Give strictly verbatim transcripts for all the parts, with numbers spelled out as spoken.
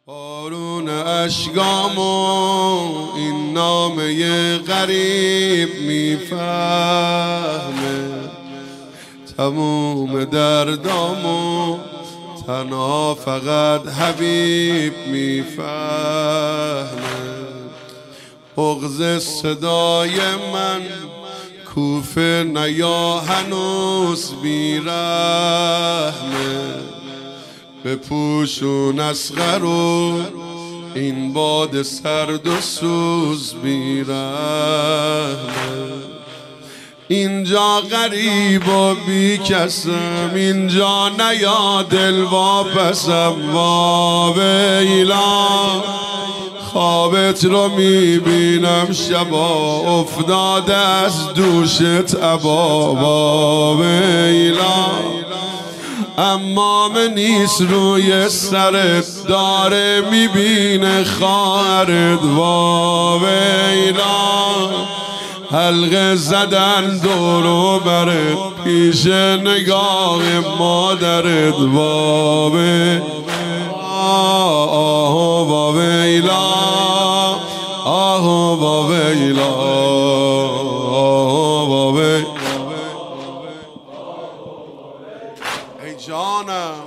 بارون اشکامو این نامه غریب میفهمه، تموم دردامو تنها فقط حبیب میفهمه. بغض صدای من کوفه نیا هنوز بیرحمه، بپوشون اصغرو این باد سرد و سوز بیرحمه. اینجا غریب و بی کسم، اینجا نیا دل واپسم. واویلا خوابت رو میبینم شبا، افتاده از دوشت عبا. واویلا امام نیست روی سرت، داره میبینه خواهرت. واویلا حلقه زدن دورو برت پیش نگاه مادرت. واویلا آه واویلا آه واویلا آه واویلا. ای جانم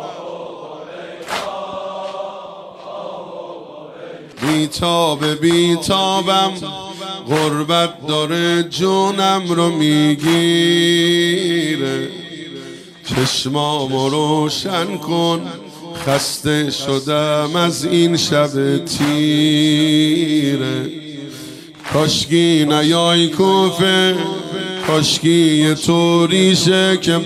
بیتاب بیتابم، غربت داره جونم رو میگیره. چشمامو روشن کن، خسته شدم از این شب تیره. کاشکی نیای کوفه، کاشکی تو ریشه که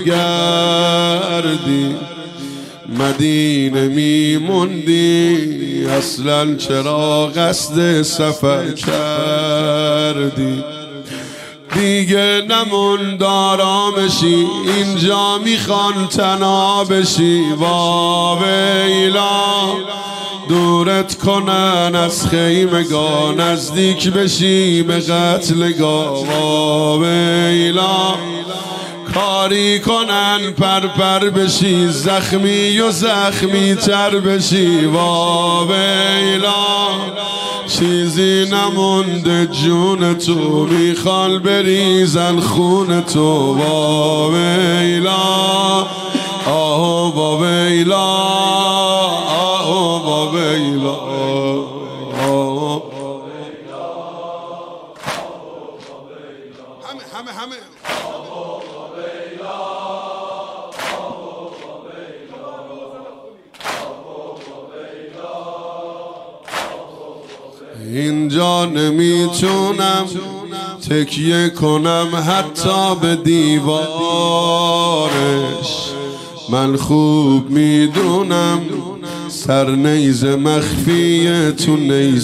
برگردی. مدینه میموندی اصلا، چرا قصد سفر کردی؟ دیگه نموند آرامشی، اینجا میخوان تنها بشی. واویلا دورت کنن از خیمگاه، نزدیک بشی به قتلگاه. واویلا کاری کنن پرپر بشی، زخمی و زخمی تر بشی. واویلا چیزی نمونده جون تو، میخوان بریزن خون تو. واویلا آه واویلا آه واویلا آه. همه همه همه اینجا نمیتونم تکیه کنم حتی به دیوارش. من خوب میدونم سرنیز مخفی تو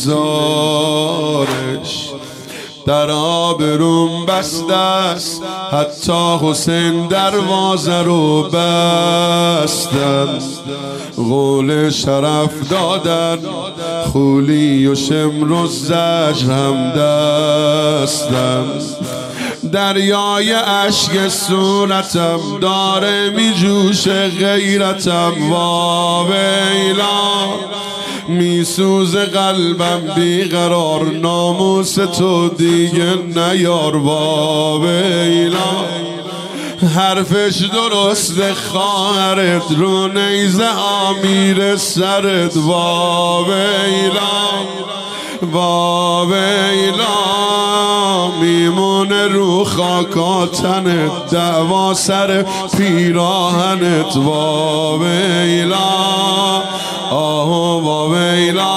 نیزارش. در آبروم بسته است، حتی حسین دروازه رو بستن. قول شرف دادن، خولی و شمر و زجر هم دستن. دریای اشک صورتم داره میجوشه غیرتم. واویلا میسوز قلبم بیقرار، ناموس تو دیگه نیار. واویلا حرفش درست خواهرت، رو نیزه ها میره سرت. واویلا واویلا میمونه رو خاکاتنت، دعوا سر پیراهنت. واویلا آه واویلا